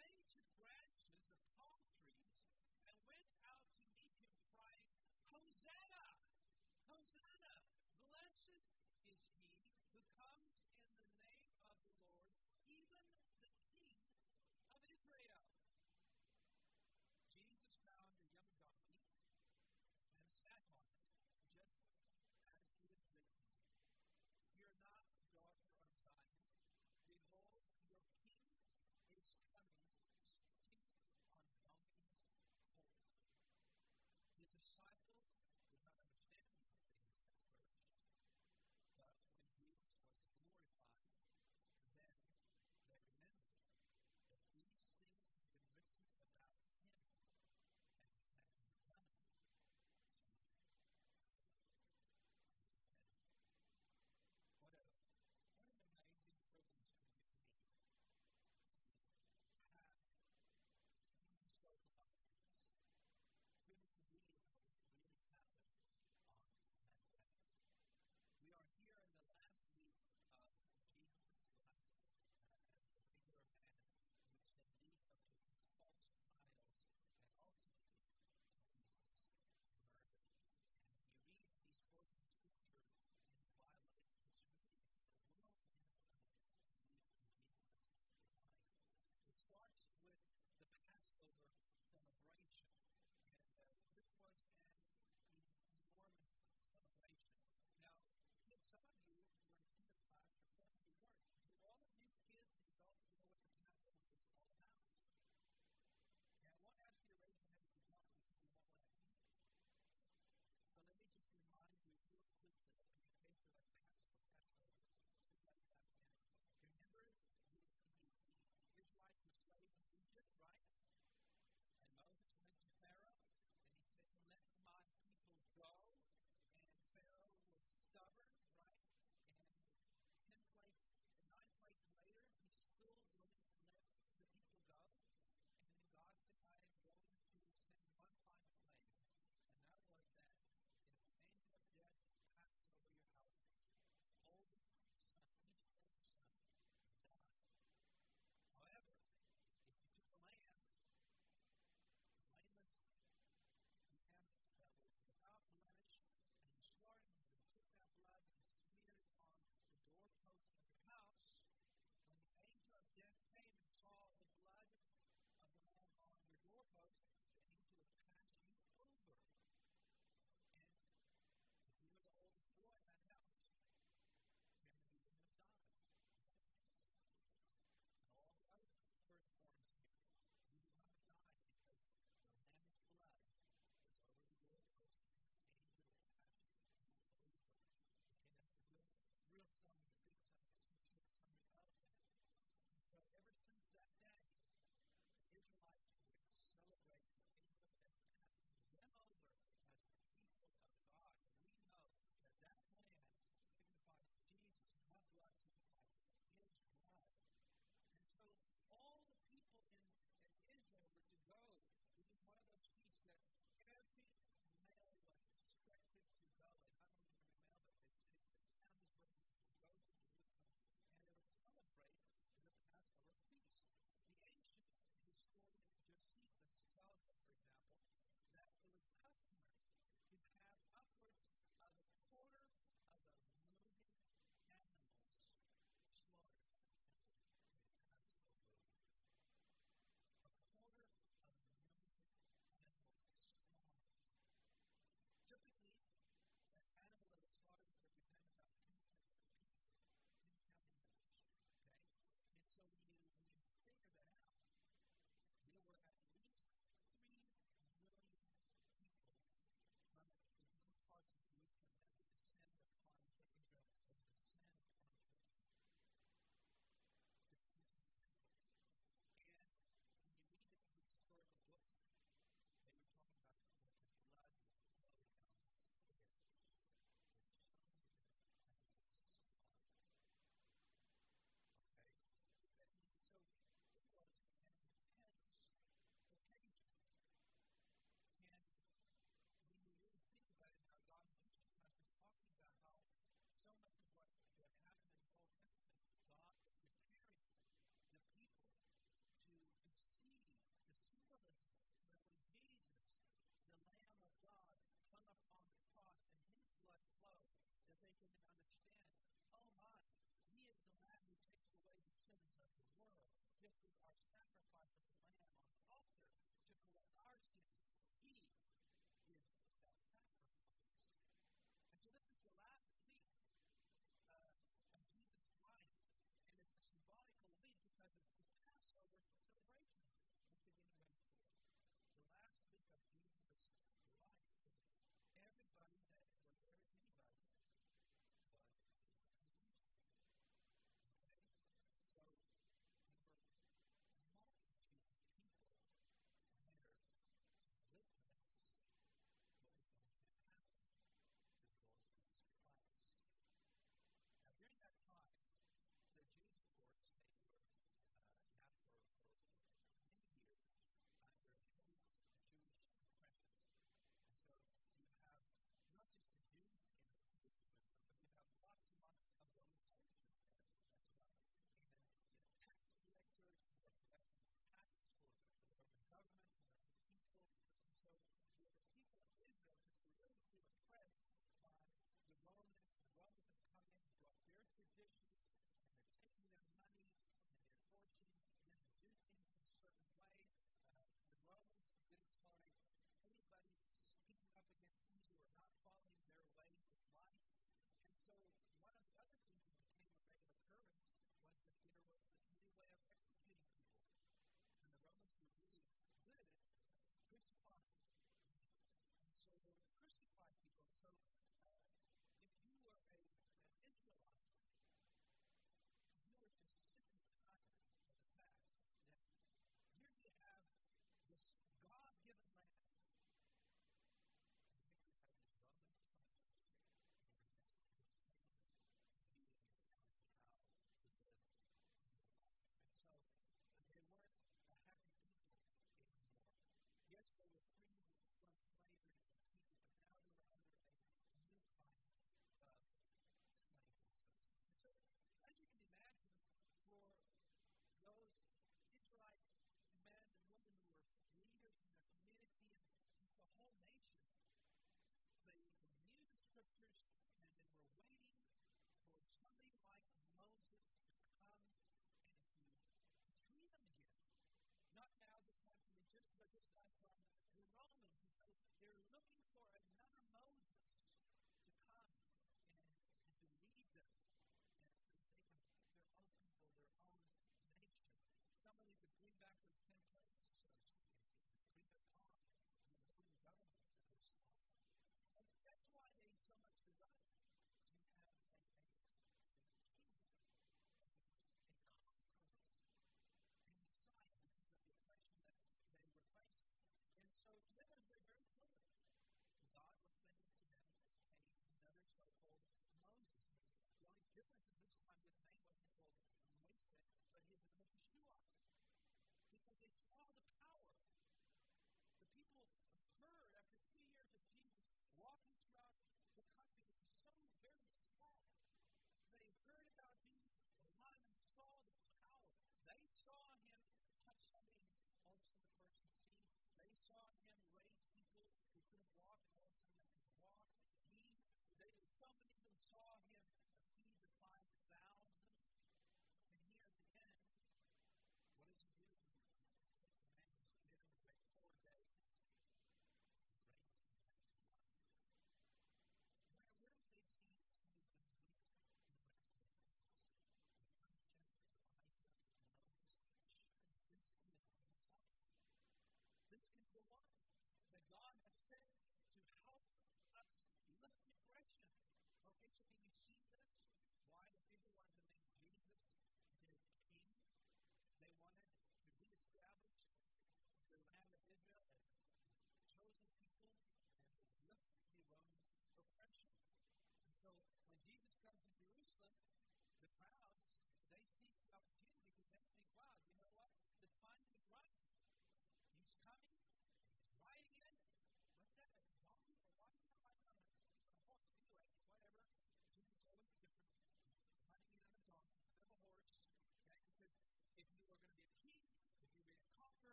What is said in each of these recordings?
sprang to branches of palm trees and went out to meet him, crying, Hosanna! Hosanna! Blessed is he who comes in the name of the Lord, even the King of Israel. Jesus found a young donkey and sat on it, just as it is written, Fear not, daughter of Zion. Behold, your king is coming, sitting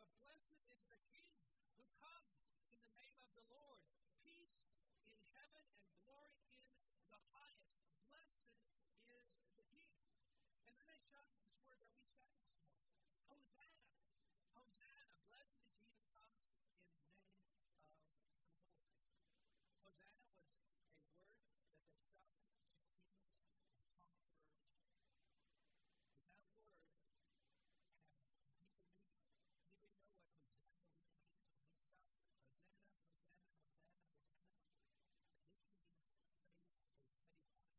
But blessed is the King who comes in the name of the Lord. Peace in heaven and glory in the highest. Blessed is the King. And then they shouted this word that we sang this morning. Hosanna. Hosanna. Blessed is he who comes in the name of the Lord. Hosanna was a word that they shouted to kings and conquerors. And that word had a deeper meaning. Anybody know what Hosanna really means? When we shout Hosanna, Hosanna, Hosanna, Hosanna, it literally means save or save us.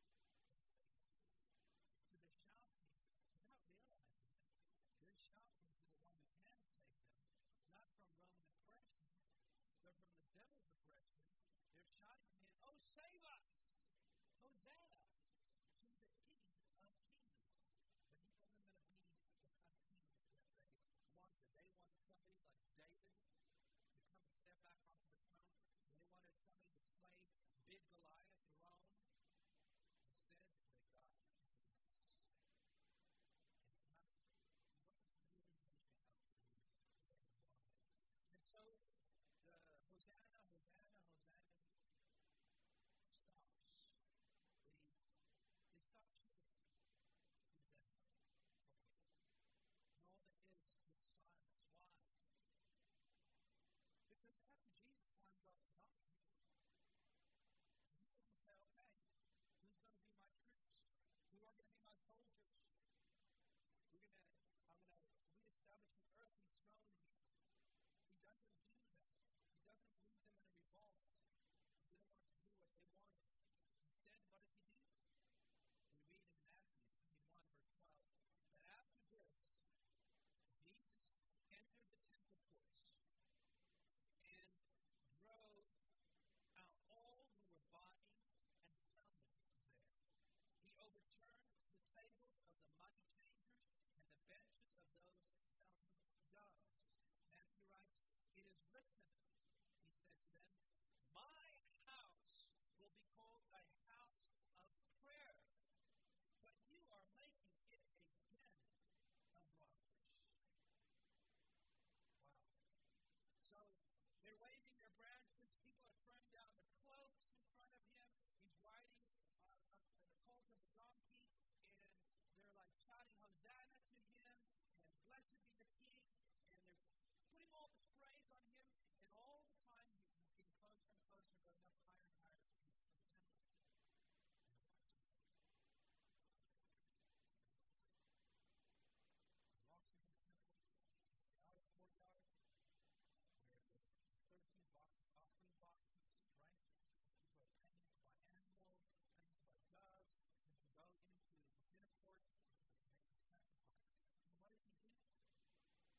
So they're shouting, they're not realizing it. They're shouting to the one who can save them, not from Roman oppression, but from the devil's oppression. They're shouting to him, oh, save us! Hosanna to the King of Kings. But he wasn't going to be the kind of king that they wanted. They wanted somebody like David to come and step back onto the throne. They wanted somebody to slay big Goliath, Rome. Instead, they got Jesus. And it's not what really measuring up to who they wanted. And so the Hosanna, Hosanna, Hosanna stops. They stop cheering. Hosanna. Okay. And all that is silence. Why? Because after Jesus climbs off the donkey, he doesn't say, okay, who's going to be my troops? Who are going to be my soldiers? I'm going to reestablish an earthly throne here. He doesn't do that. He doesn't leave them in a revolt. He didn't want to do what they wanted. Instead, what does he do? We read in Matthew 21, verse 12, that after this, Jesus entered the temple courts and drove out all who were buying and selling there. He overturned the tables of the money changers and the benches of those selling doves. Matthew writes, it is written, he said to them, my house will be called a house of prayer, but you are making it a den of robbers. Wow. So they're waving their branches. People are throwing down the cloaks in front of him. He's riding on the colt of the donkey, and they're like shouting Hosanna to him, and blessed be the King, and they're putting all the sprays on him, and all the time he's getting closer and closer, going up higher and higher to the temple. He walks into the temple, the outer courtyard, where the 13 boxes, offering boxes, right? People are paying to buy animals, paying to buy doves, and to go into the dinner court and to make the sacrifice. And what does he do?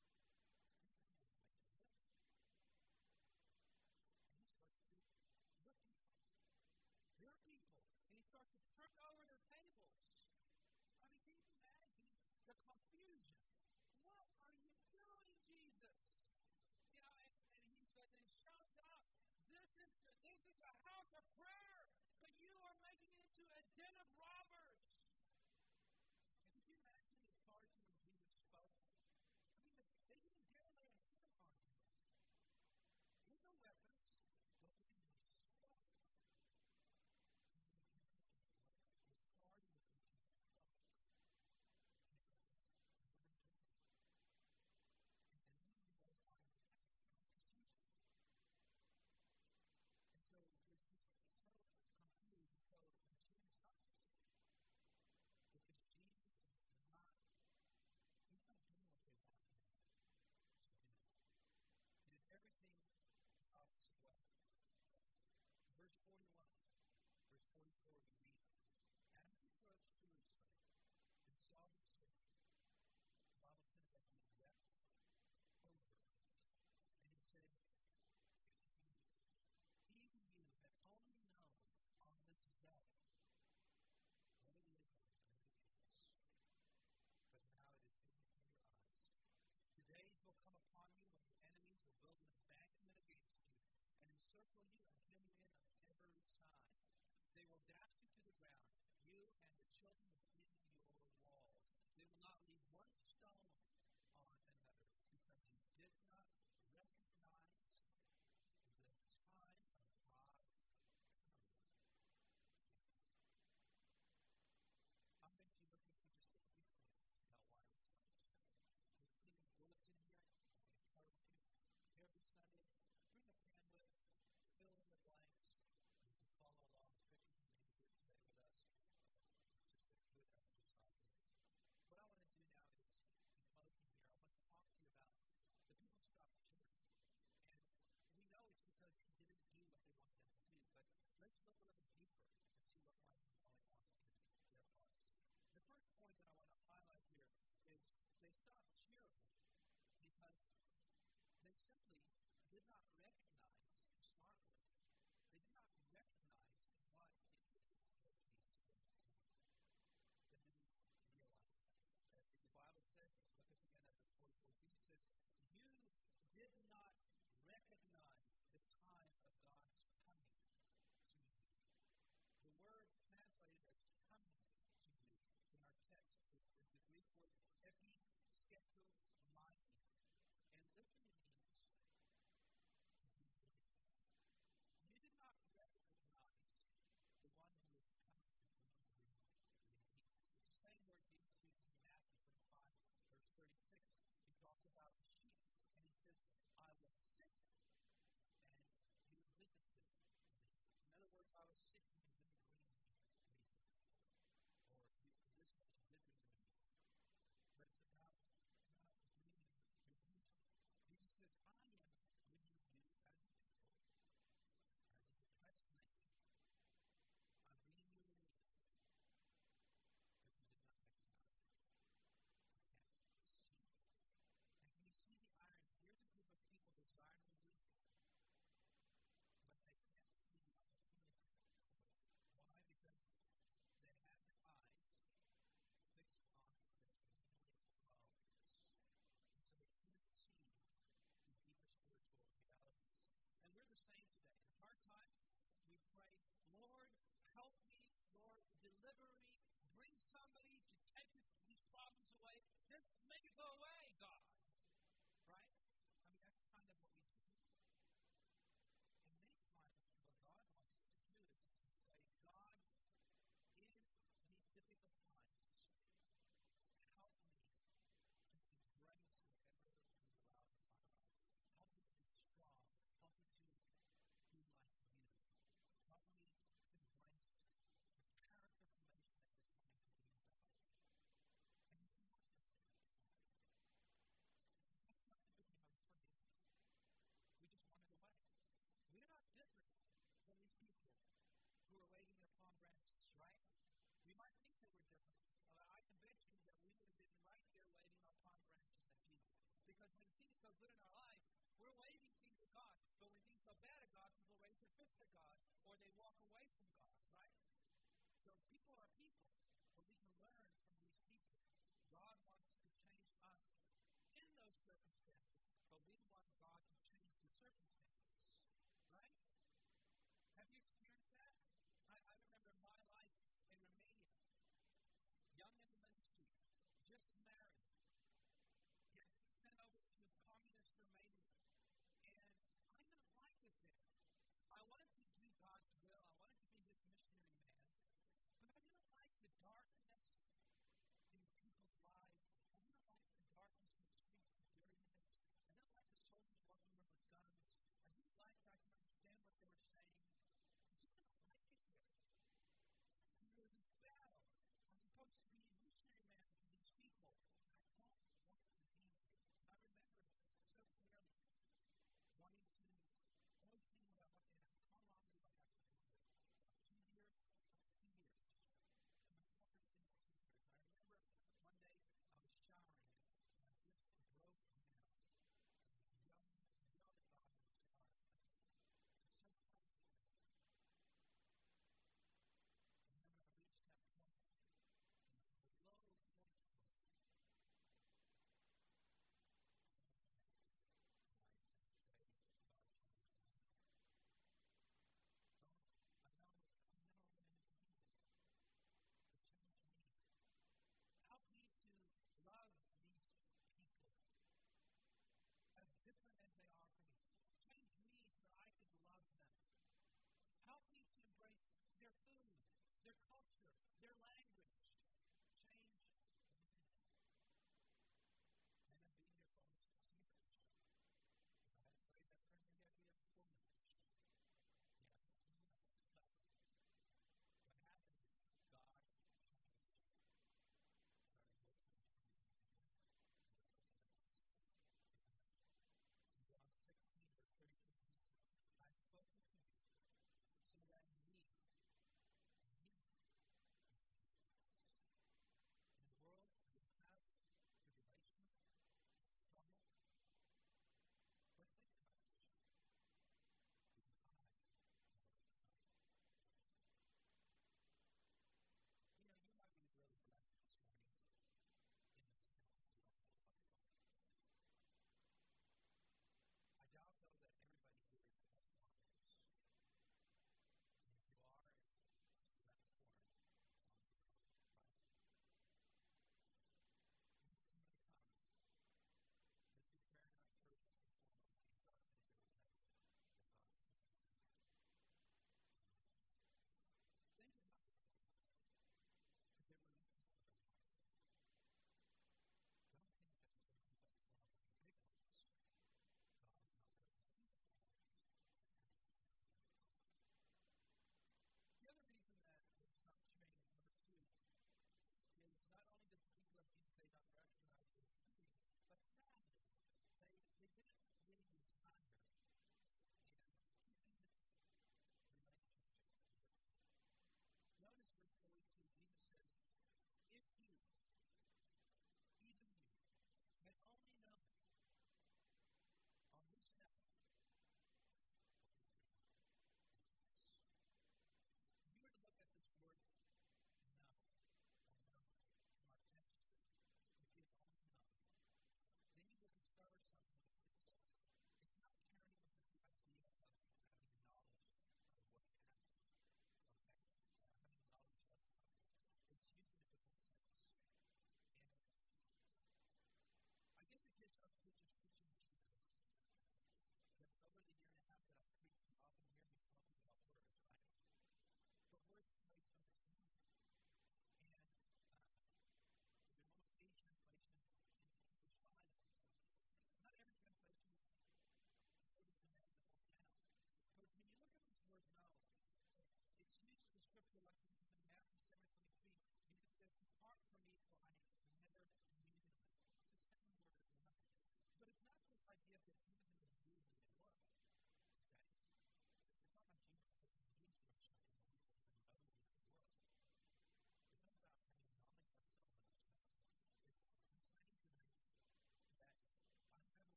God